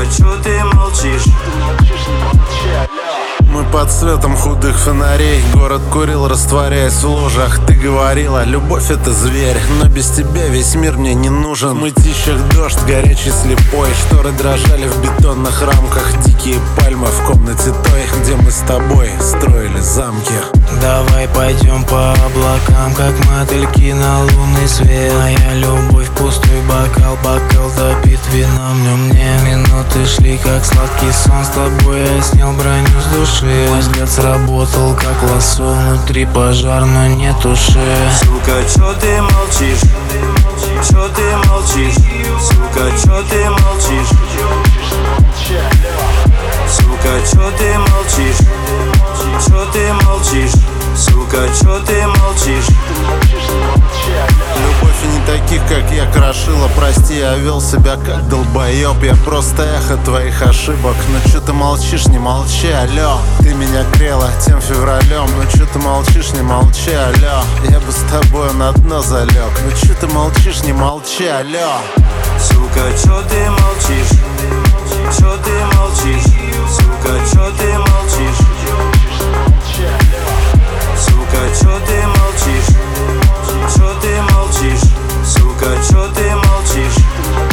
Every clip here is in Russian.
чё ты молчишь? Мы под светом худых фонарей. Город курил, растворяясь в лужах. Ты говорила, любовь это зверь, но без тебя весь мир мне не нужен. В мытищах дождь, горячий слепой. Шторы дрожали в бетонных рамках. Дикие пальмы в комнате той, где мы с тобой строили замки. Давай пойдем по облакам, как мотыльки на лунный свет. Моя любовь, пустой бокал, бокал допит вином. В нем мне минуты шли, как сладкий сон. С тобой я снял броню с души. Мой взгляд сработал, как лассо. Внутри пожар, но не туши. Сука, чё ты молчишь? Чё ты молчишь? Сука, чё ты молчишь? Сука, чё ты молчишь? Чё ты молчишь? Сука, чё ты молчишь? Любовь и не таких, как я, крошила. Прости, я вел себя как долбоеб. Я просто эхо твоих ошибок. Но чё ты молчишь, не молчи, алло. Ты меня грела тем февралем. Но чё ты молчишь, не молчи, алло. Я бы с тобой на дно залег. Но чё ты молчишь, не молчи, алло. Сука, чё ты молчишь? Чё ты молчишь? Сука, чё ты молчишь? Сука, чё ты молчишь? Чё ты молчишь? Сука, чё ты молчишь?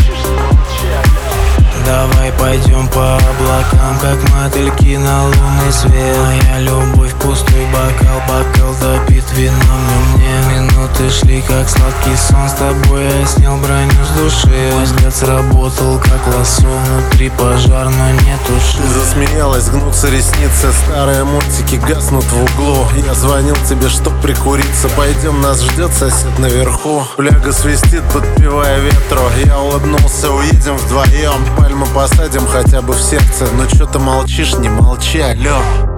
Давай пойдем по облакам, как мотыльки на лунный свет. Моя любовь, пустой бокал, бокал допит вином. В нем мне минуты шли, как сладкий сон. С тобой я снял броню с души. Мой взгляд сработал, как лассо. Внутри пожар, но не туши. Ты засмеялась, гнутся ресницы. Старые мультики гаснут в углу. Я звонил тебе, чтоб прикуриться. Пойдем, нас ждет сосед наверху. Фляга свистит, подпевая ветру. Я улыбнулся, уедем вдвоем. Пальму посадим хотя бы в сердце. Но чё ты молчишь, не молчи, алло.